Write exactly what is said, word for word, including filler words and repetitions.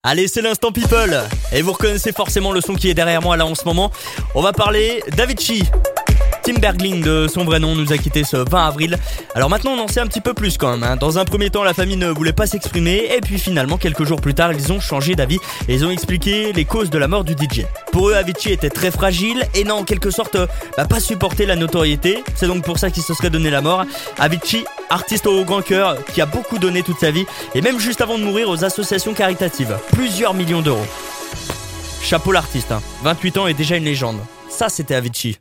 Allez, c'est l'instant people. Et vous reconnaissez forcément le son qui est derrière moi là en ce moment. On va parler d'Avicii. Tim Bergling, de son vrai nom, nous a quitté ce vingt avril. Alors maintenant on en sait un petit peu plus quand même, hein. Dans un premier temps, la famille ne voulait pas s'exprimer. Et puis finalement, quelques jours plus tard, ils ont changé d'avis. Et ils ont expliqué les causes de la mort du D J. Pour eux, Avicii était très fragile et n'a en quelque sorte bah, pas supporté la notoriété. C'est donc pour ça qu'il se serait donné la mort. Avicii, artiste au grand cœur, qui a beaucoup donné toute sa vie. Et même juste avant de mourir, aux associations caritatives. Plusieurs millions d'euros. Chapeau l'artiste, hein. vingt-huit ans et déjà une légende. Ça, c'était Avicii.